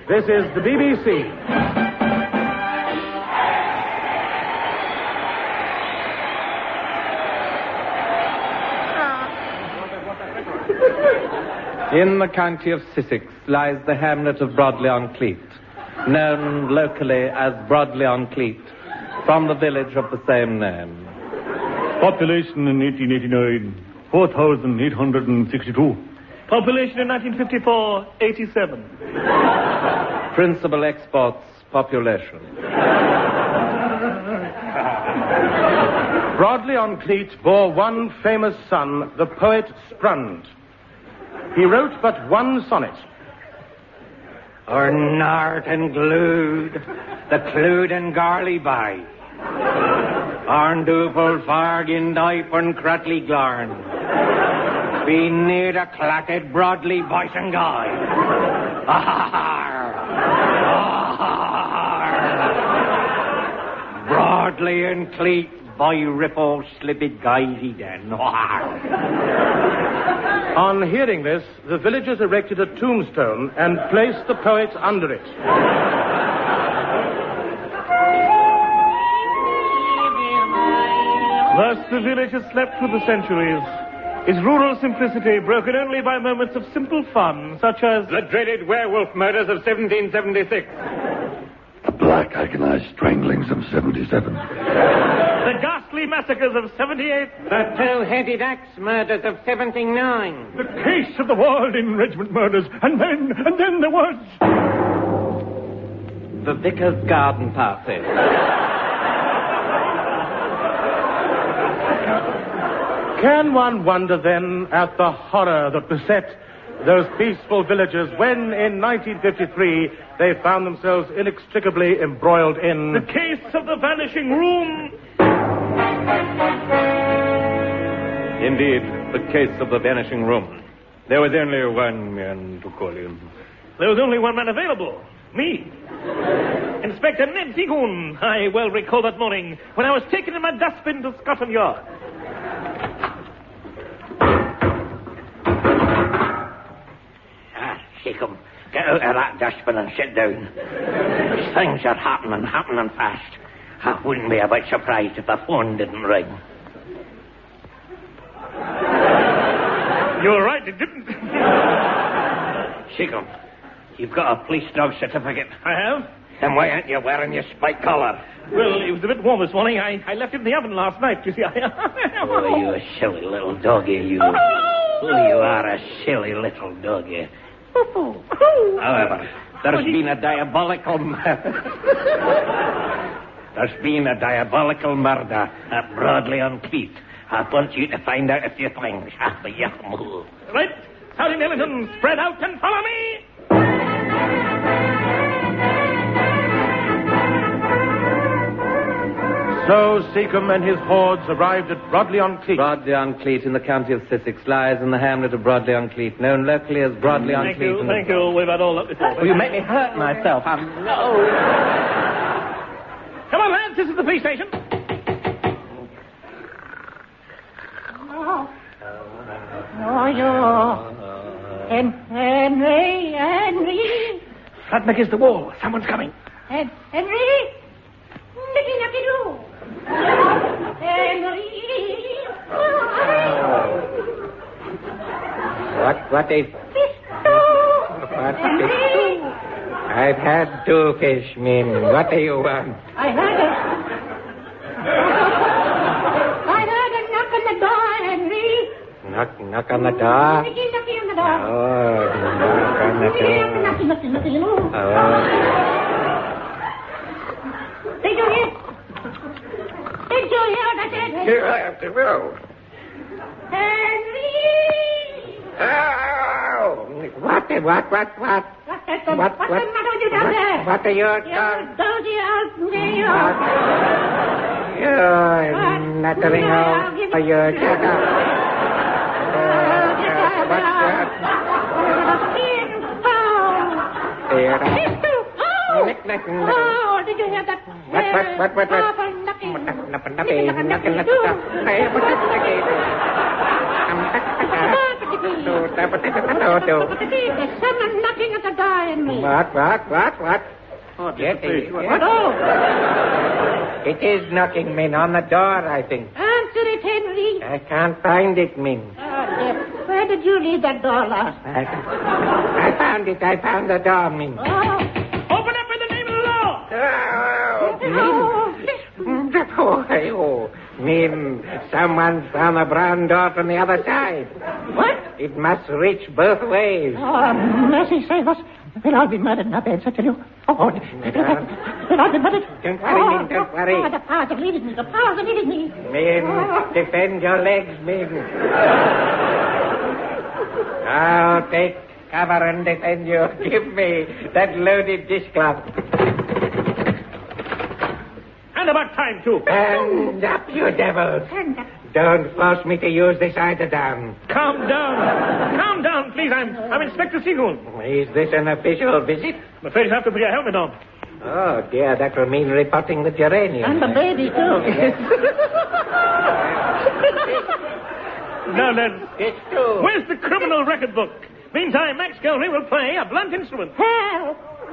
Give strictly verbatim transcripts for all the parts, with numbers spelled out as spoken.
This is the B B C. In the county of Sussex lies the hamlet of Broadley-on-Cleet, known locally as Broadley-on-Cleet, from the village of the same name. Population in eighteen eighty-nine, four thousand eight hundred sixty-two. Population in nineteen fifty-four, eighty-seven. Principal exports, population. Broadley-on-Cleet bore one famous son, the poet Sprund. He wrote but one sonnet. Or nart and glued, the clued and garly by. Arn dupel fargin diapern cratly glarn. Be near the clatted broadly voice and guy. Ahar! Ahar! Broadly and Cleet by ripple slipped guysy then. On hearing this, the villagers erected a tombstone and placed the poet under it. Thus the village has slept through the centuries. Its rural simplicity broken only by moments of simple fun, such as the dreaded werewolf murders of seventeen seventy-six. The black agonized stranglings of seventy-seven. The ghastly massacres of seventy-eight. The two-headed axe murders of seventy-nine. The case of the Walding Regiment murders. And then, and then there was... The vicar's garden party. Can one wonder then at the horror that beset those peaceful villagers when, in nineteen fifty-three, they found themselves inextricably embroiled in... The case of the vanishing room. Indeed, the case of the vanishing room. There was only one man to call him. There was only one man available. Me. Inspector Ned Seagoon. I well recall that morning when I was taken in my dustbin to Scotland Yard. Ah, Seacombe, get out of that dustbin and sit down. Things are happening, happening fast. I wouldn't be a bit surprised if the phone didn't ring. You were right, it didn't. Seacombe, you've got a police dog certificate. I have. Then why aren't you wearing your spike collar? Well, it was a bit warm this morning. I, I left it in the oven last night, you see. I... Oh, you a silly little doggy, you. Oh, you are a silly little doggy. However, there's been a diabolical... there's been a diabolical murder at Broadley-on-Cleet. I want you to find out a few things. Right. Howdy, Millington. Spread out and follow me. So Seacombe and his hordes arrived at Broadley-on-Cleet. Broadley-on-Cleet in the county of Sussex lies in the hamlet of Broadley-on-Cleet, known locally as Broadley-on-Cleet. Thank you, thank you. We've had all that before. Well, you make me hurt myself. I'm... No. Come on, lads. This is the police station. No. No, you. Hen- Henry, Henry. Flatman against the wall. Someone's coming. Hen- Henry. Nicky, Nicky, do. Henry. What, what is... What is... I've had two fish, men. What do you want? I heard it. I heard a knock on the door, Henry. Knock, knock on the door? Nicky, Nicky on the door. Oh, knock on the door. Nicky, Nicky, Nicky, you know. Oh. Did you hear? Did you hear that? You have to go. Henry! Oh! What, what, what, what? What, that's the, What, what's what, the matter with you down what, there? what are you You're doing? dozy out there. You're nattering out for your jacket. What's that? Nick, nick, nick. Oh, did you hear that? What, what, what, what, what? Papa, knocking. Nap, nap, nap, nap, nap, nap. Hey, what is it? There's someone knocking at the door, Henry. What, what, what, what? Oh, Yes, it, What? Oh. it is knocking, Min, on the door, I think. Answer it, Henry. I can't find it, Min. Oh, dear. Where did you leave that door last? I, I found it. I found the door, Min. Oh. Open up in the name of the law! Oh, Oh. Min. Oh, oh, Min, someone's found the brown door from the other side. What? It must reach both ways. Oh, mercy save us. We'll all be murdered in our beds, I tell you. Oh, we'll all be murdered. Don't worry, Min, don't worry. Oh, the powers are leading me. The powers are leading me. Min, defend your legs, Min. I'll take cover and defend you. Give me that loaded dishcloth. And about time, too. Stand up, you devils. Stand up. Don't force me to use this eiderdown. Calm down. Calm down, please. I'm, I'm Inspector Seagoon. Is this an official visit? I'm afraid you have to put your helmet on. Oh, dear, that will mean reporting the geranium. And the baby, too. Now then, It's true. where's the criminal record book? Meantime, Max Gelry will play a blunt instrument. Help.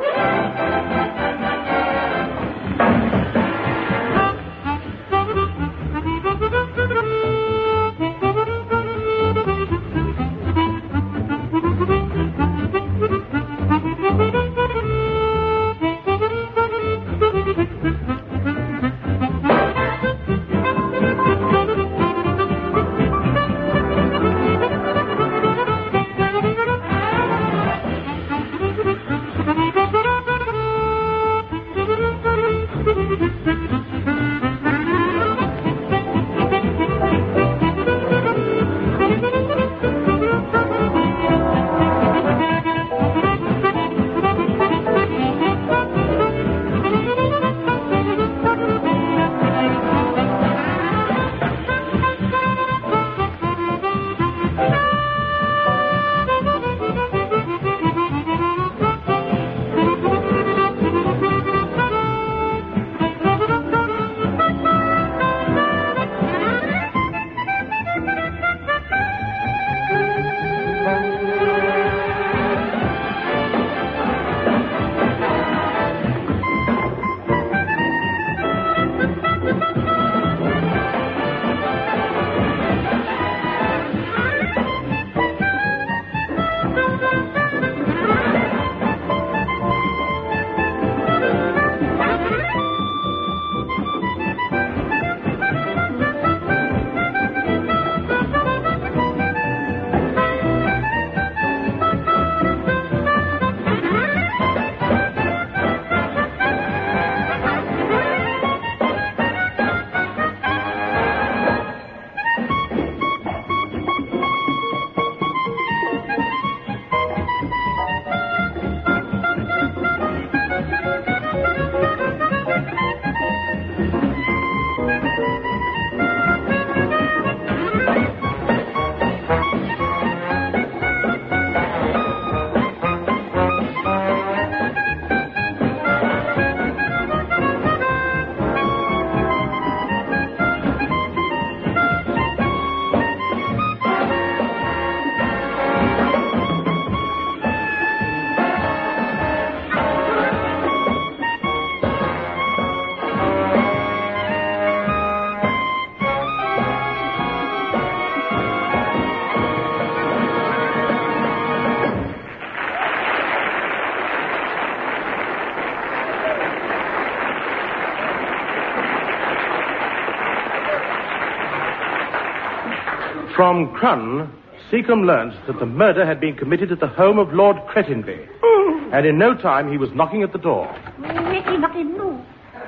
From Crun, Seacombe learnt that the murder had been committed at the home of Lord Cretinby. And in no time he was knocking at the door. Nicky, Nicky, no.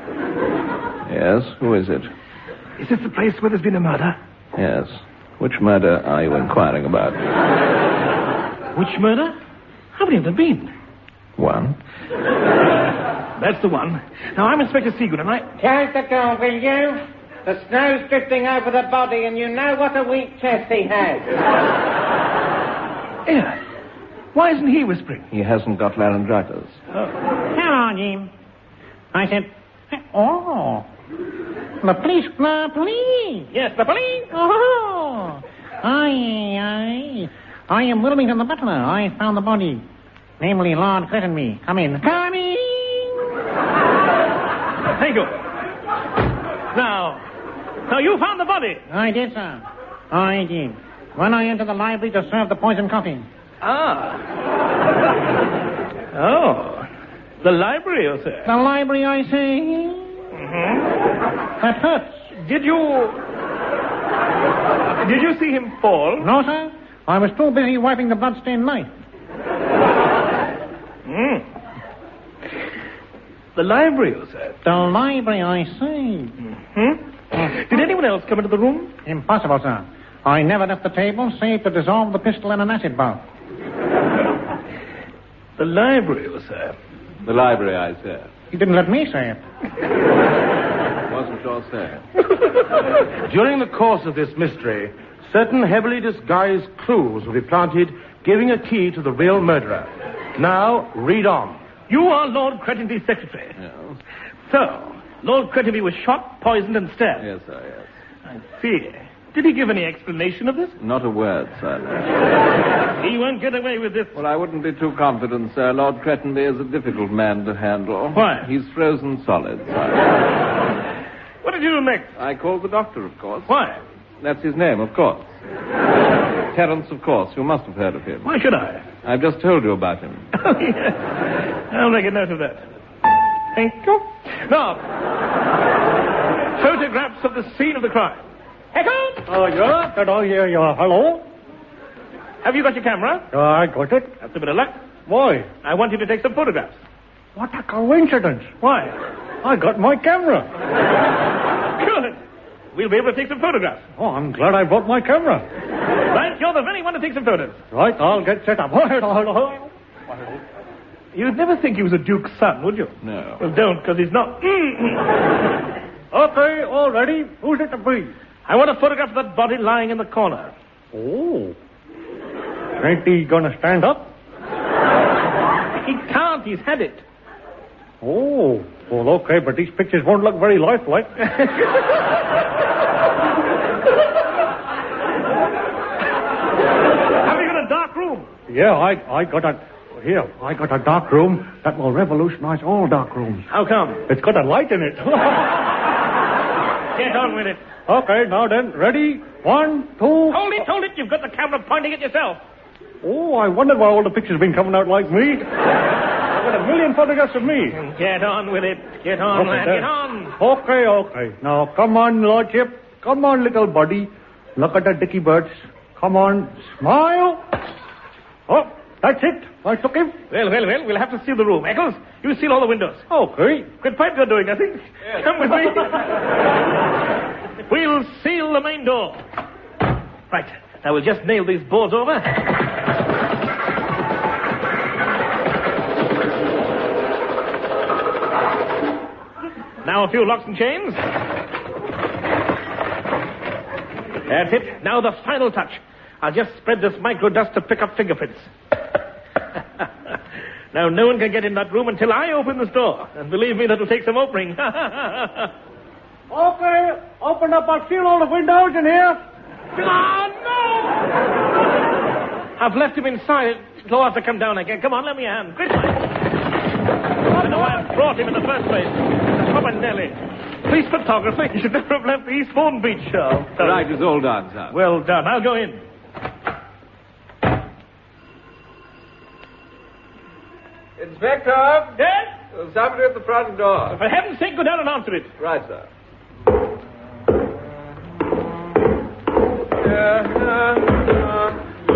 Yes, who is it? Is this the place where there's been a murder? Yes. Which murder are you inquiring about? Which murder? How many have there been? One. That's the one. Now, I'm Inspector Seagoon, and I... Close the door, will you? The snow's drifting over the body, and you know what a weak chest he has. Yeah. Why isn't he whispering? He hasn't got laryngitis. Hello, Jim. I said, oh, the police, the police. Yes, the police. Oh, aye, aye. I am Wilmington the butler. I found the body. Namely, Lord Crittenby. Come in. Come in! Thank you. Now, now you found the body. I did, sir. I did. When I entered the library to serve the poison coffee. Ah. Oh. The library, you say? The library, I say. Mm-hmm. That hurts. Did you... Did you see him fall? No, sir. I was too busy wiping the bloodstained knife. Mm. The library, you said? The library, I say. Mm-hmm. Did anyone else come into the room? Impossible, sir. I never left the table save to dissolve the pistol in an acid bath. The library, you said? The library, I said. You didn't let me say it. Wasn't your say. During the course of this mystery, certain heavily disguised clues will be planted, giving a key to the real murderer. Now, read on. You are Lord Crettenby's secretary. Yes. So, Lord Crettenby was shot, poisoned, and stabbed. Yes, sir, yes. I see. Did he give any explanation of this? Not a word, sir. He won't get away with this. Well, I wouldn't be too confident, sir. Lord Crettenby is a difficult man to handle. Why? He's frozen solid, sir. What did you do next? I called the doctor, of course. Why? That's his name, of course. Terence, of course. You must have heard of him. Why should I? I've just told you about him. Oh, yes. I'll make a note of that. Thank you. Now, photographs of the scene of the crime. Echo? Oh, yeah? Can I hear you? Hello? Have you got your camera? Uh, I got it. That's a bit of luck. Why? I want you to take some photographs. What a coincidence. Why? I got my camera. Good. We'll be able to take some photographs. Oh, I'm glad I brought my camera. Right, you're the very one to take some photos. Right, I'll get set up. You'd never think he was a duke's son, would you? No. Well, don't, because he's not. Okay, all ready. Who's it to be? I want a photograph of that body lying in the corner. Oh. Ain't he gonna stand up? He can't. He's had it. Oh. Well, okay, but these pictures won't look very lifelike. Have you got a dark room? Yeah, I, I got a... Here, I got a dark room that will revolutionize all dark rooms. How come? It's got a light in it. Get on with it. Okay, now then, ready? One, two... Hold it, hold it. You've got the camera pointing at yourself. Oh, I wondered why all the pictures have been coming out like me. I've got a million photographs of me. Get on with it. Get on, Okay, lad. then. Get on. Okay, okay. Now, come on, Lordship. Come on, little buddy. Look at the dicky birds. Come on, smile. Oh, that's it. I took him. Well, well, well, we'll have to seal the room. Eccles, you seal all the windows. Okay. Quit pipe, you're doing nothing. Yes. Come with me. We'll seal the main door. Right. Now we'll just nail these boards over. Now a few locks and chains. That's it. Now the final touch. I'll just spread this microdust to pick up fingerprints. Now no one can get in that room until I open this door. And believe me, that'll take some opening. Okay, open up. I'll seal all the windows in here. Oh, no! I've left him inside. He'll have to come down again. Come on, let me a hand. Quickly. I know why I brought him in the first place. Popanelli. Police photographer. You should never have left the East Vaughan Beach show. The right is all done, sir. Well done. I'll go in. Inspector! Yes? There's somebody at the front door. For heaven's sake, go down and answer it. Right, sir. Uh, uh, uh,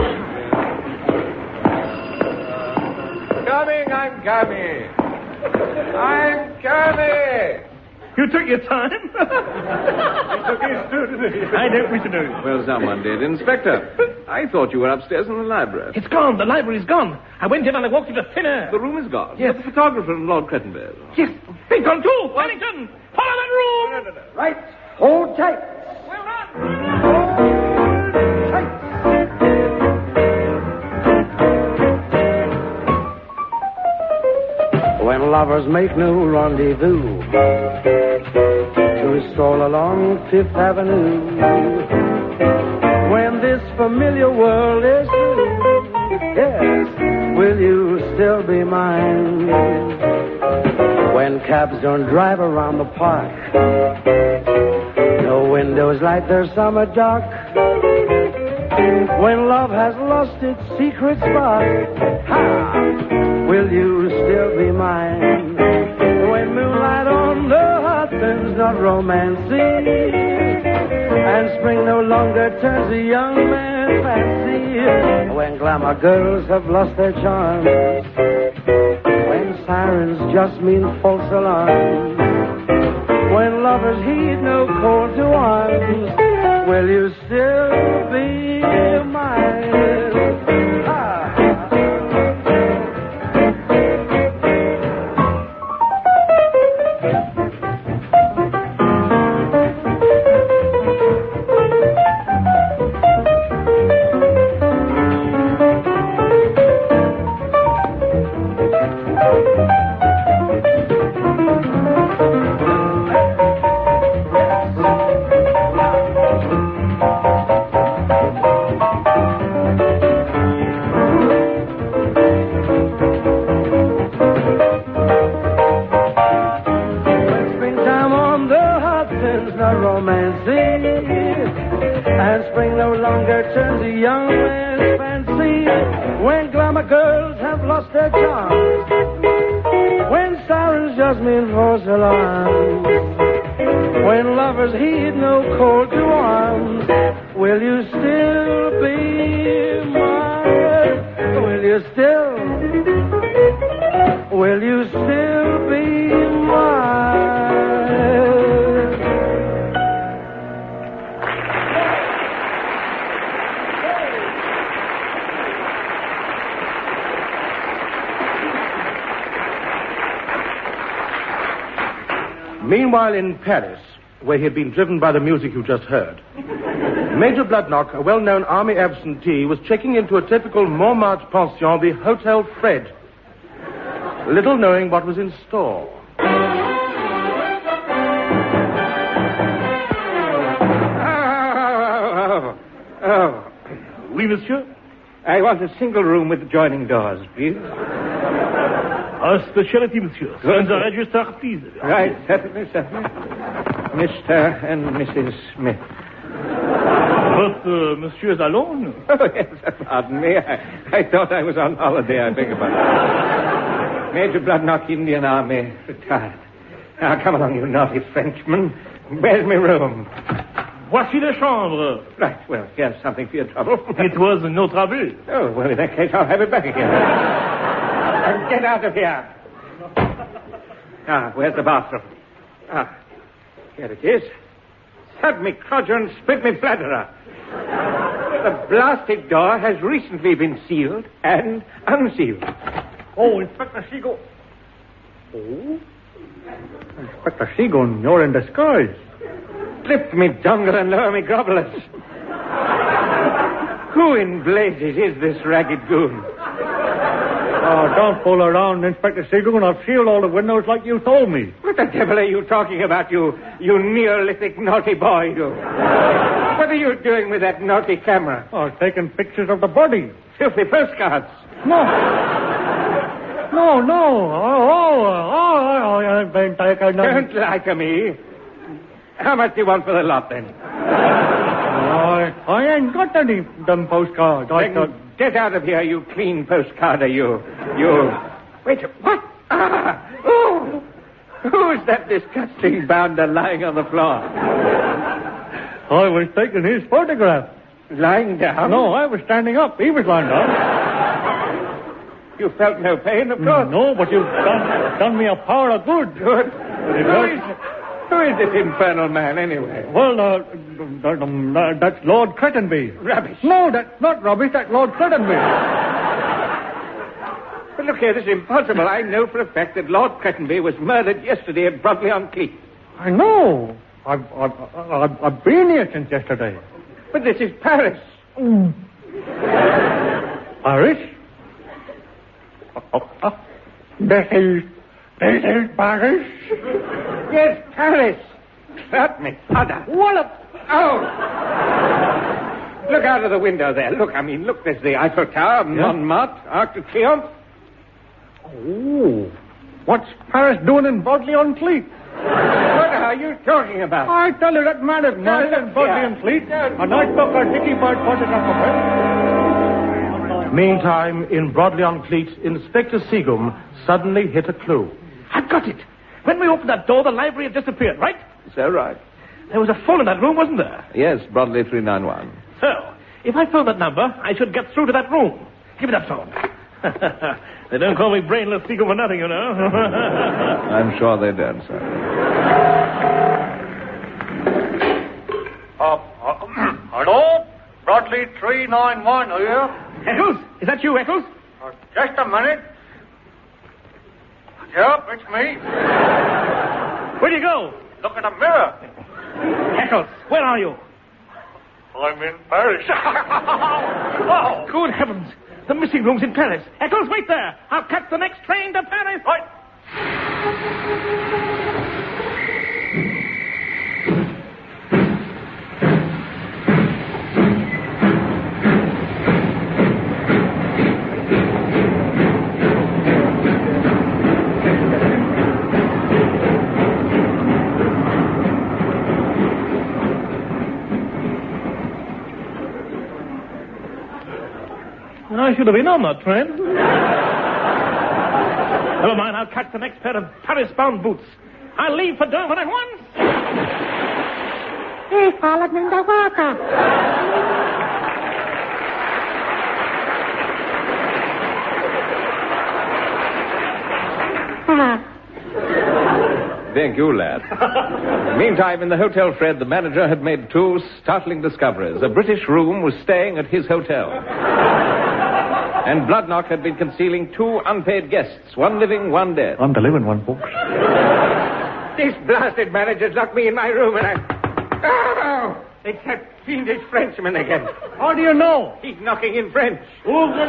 coming, I'm coming. I'm coming. You took your time. He took his too, didn't he? I don't wish to know. Well, someone did. Inspector, I thought you were upstairs in the library. It's gone. The library's gone. I went in and I walked into thin air. The room is gone. Yes. But the photographer and Lord Crettenby. Yes. They've gone too. Wellington, follow that room. No, no, no. Right. Hold tight. Well done. When lovers make new rendezvous to stroll along Fifth Avenue, when this familiar world is through, will you still be mine? When cabs don't drive around the park, no windows light their summer dark. When love has lost its secret spark, ha! Will you still be mine? When moonlight on the husband's not romancing, and spring no longer turns a young man's fancy. When glamour girls have lost their charms, when sirens just mean false alarms, when lovers heed no call to arms, will you still be mine? Ah. And spring no longer turns a young man's fancy. When glamour girls have lost their charms, when sirens just mean false alarms, when lovers heed no call to arms, will you still be mine? Will you still, will you still be mine? Meanwhile, in Paris, where he had been driven by the music you just heard, Major Bloodnock, a well-known army absentee, was checking into a typical Montmartre pension, the Hotel Fred, little knowing what was in store. Oh, oh, oh. Oui, monsieur? I want a single room with adjoining doors, please. A specialty, monsieur. And the register, please. Right, certainly, certainly. Mister and Missus Smith. But uh, monsieur is alone? Oh, yes, pardon me. I, I thought I was on holiday. I beg your pardon. Major Bloodnock, Indian Army, retired. Now, come along, you naughty Frenchman. Where's my room? Voici la chambre. Right, well, here's something for your trouble. It was no trouble. Oh, well, in that case, I'll have it back again. And get out of here. Ah, where's the bathroom? Ah, here it is. Stab me crodger and split me bladderer. The blasted door has recently been sealed and unsealed. Oh, Inspector Seagon. Oh? Inspector Seagon, you're in disguise. Lift me dongle and lower me grovelers. Who in blazes is this ragged goon? Oh, don't fool around, Inspector Seagon. I've sealed all the windows like you told me. What the devil are you talking about, you, you Neolithic naughty boy, you? What are you doing with that naughty camera? Oh, taking pictures of the body. Filthy postcards. No. No, no. Oh, oh, oh, oh, I've been taking them. Don't lie to me. How much do you want for the lot, then? I, I ain't got any them postcards. I Then thought... get out of here, you clean postcarder, you. You. Wait, what? Ah! Oh! Who's that disgusting bounder lying on the floor? I was taking his photograph. Lying down? No, I was standing up. He was lying down. You felt no pain, of course. No, but you've done, done me a power of good. Good. It Who hurt. is, who is this infernal man, anyway? Well, uh, uh, uh, that's Lord Crettenby. Rubbish. No, that's not rubbish. That's Lord Crettenby. But look here, this is impossible. I know for a fact that Lord Crettenby was murdered yesterday at Broadley-on-Cleet. I know. I've, I've, I've, I've been here since yesterday. But this is Paris. Mm. Paris? Oh, oh. This is... This is Paris? Yes, Paris. Trap me, father. What a... Oh! Look out of the window there. Look, I mean, look, there's the Eiffel Tower, Yeah. Montmartre, Arc de Triomphe. Oh, what's Paris doing in Bodley-on-Fleet? What are you talking about? I tell you, that man is mad look in Bodley-on-Fleet, and I took a dicky bird photograph of him. Meantime, in Broadley-on-Fleet, Inspector Seagum suddenly hit a clue. I've got it. When we opened that door, the library had disappeared, right? So right. There was a phone in that room, wasn't there? Yes, Broadley three nine one. So, if I phone that number, I should get through to that room. Give me that phone. They don't call me brainless Seagull for nothing, you know. I'm sure they don't, sir. Uh, uh, hello? Broadley three nine one, are you? Eccles? Is that you, Eccles? Uh, just a minute. Yep, it's me. Where do you go? Look in the mirror. Eccles, where are you? I'm in Paris. Oh, good heavens. The missing room's in Paris. Eccles, wait there. I'll catch the next train to Paris. Right. I should have been on that train. Never mind, I'll catch the next pair of Paris-bound boots. I'll leave for Dover at once. Hey, followed in the water. Thank you, lad. Meantime, in the Hotel Fred, the manager had made two startling discoveries. A British room was staying at his hotel. And Bloodnock had been concealing two unpaid guests, one living, one dead. I'm the living one, folks. This blasted manager's locked me in my room and I... Oh! It's that fiendish Frenchman again. How do you know? He's knocking in French. Oh,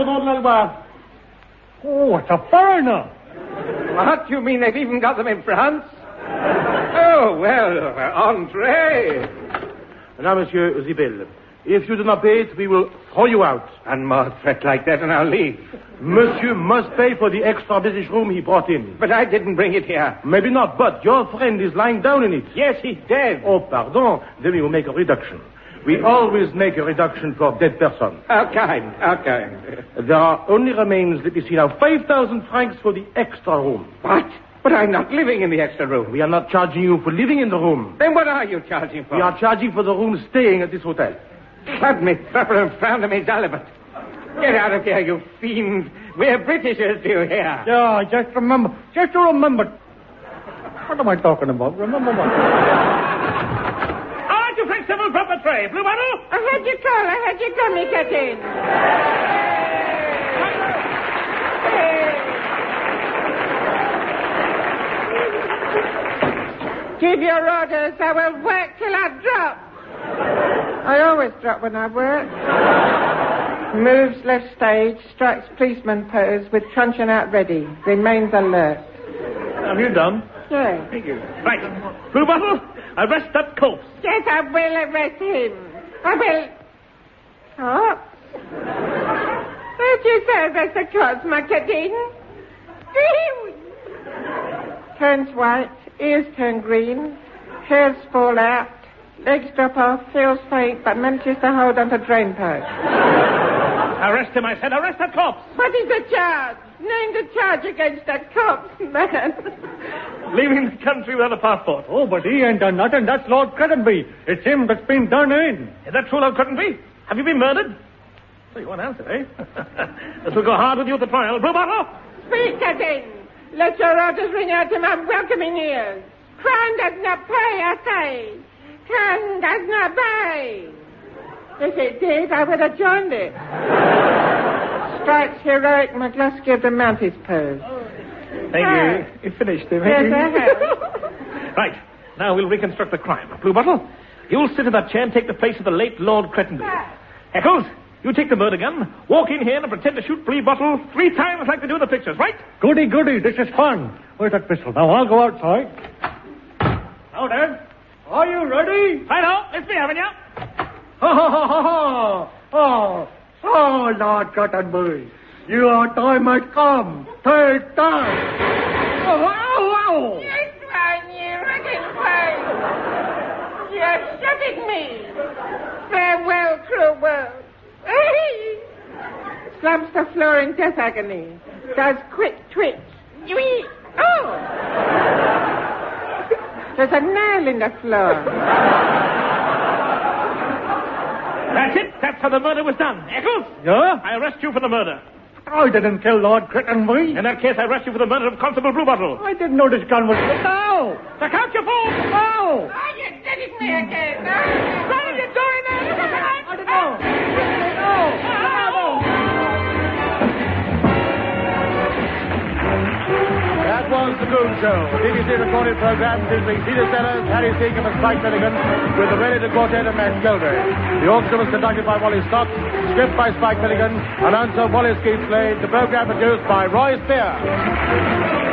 it's a foreigner. What? You mean they've even got them in France? Oh, well, entree. Now, Monsieur Zibel, if you do not pay it, we will throw you out. One more threat like that and I'll leave. Monsieur must pay for the extra British room he brought in. But I didn't bring it here. Maybe not, but your friend is lying down in it. Yes, he's dead. Oh, pardon. Then we will make a reduction. We always make a reduction for dead persons. How kind, how kind. There are only remains, let me see now, five thousand francs for the extra room. What? But I'm not living in the extra room. We are not charging you for living in the room. Then what are you charging for? We are charging for the room staying at this hotel. Club me, thrapple and frown to me, Dalibut. Get out of here, you fiend. We're Britishers, do you hear? Yeah, just remember. Just to remember. What am I talking about? Remember what? All right, you French civil proper tray. Blue bottle? I heard you call. I heard you call me, Captain. Give your orders. I will work till I drop. I always drop when I work. Moves left stage, strikes policeman pose with truncheon out ready. Remains alert. Have you done? Yes. Thank you. Right. Blue bottle, arrest that corpse. Yes, I will arrest him. I will. Oh. Where'd you say arrest the corpse, my Captain? Turns white, ears turn green, hairs fall out, legs drop off, feels faint, but manages to hold onto drain pipe. Arrest him, I said. Arrest that corpse. What is the charge? Name the charge against that corpse, man. Leaving the country without a passport. Oh, but he ain't done nothing. That's Lord Crettenby. It's him that's been done in. Is that true, Lord Crettenby? Have you been murdered? So you won't answer, eh? This will go hard with you at the trial. Blue bottle? Speak, Captain. Let your orders ring out to my welcoming ears. Crown does not pay, I say. Crown does not pay. If it did, I would have joined it. Strikes heroic McCluskey of the Mounties pose. Thank you. You finished, didn't you? Yes, I have. Right. Now we'll reconstruct the crime. Blue bottle, you'll sit in that chair and take the place of the late Lord Crettenby. Eccles, you take the murder gun, walk in here and pretend to shoot Blue bottle three times like they do in the pictures, right? Goody, goody. This is fun. Where's that pistol? Now, I'll go outside. Now, then. Are you ready? I know. It's me, haven't you? Ha ha ha ha ha! Oh, oh, Lord Cottonbury, your time has come. Take that! Oh, ow, ow! Yes, man, you wrecking face. You're shooting me. Farewell, cruel world. Slumps the floor in death agony. Does quick twitch. Wee. Oh! There's a nail in the floor. That's it. That's how the murder was done. Eccles? Yeah? I arrest you for the murder. I didn't kill Lord Crittenbury. In that case, I arrest you for the murder of Constable Bluebottle. I didn't know this gun was... Ow! To count your fool! Ow! Oh, you did it me again. Close the door in there. I don't know. That was The Goon Show, a B B C recorded program featuring Peter Sellers, Harry Seacombe and Spike Milligan, with the Wellington Quartet and Max Gilday. The orchestra was conducted by Wally Scott, script by Spike Milligan, announcer Wallace Keith Slade, the program produced by Roy Spear.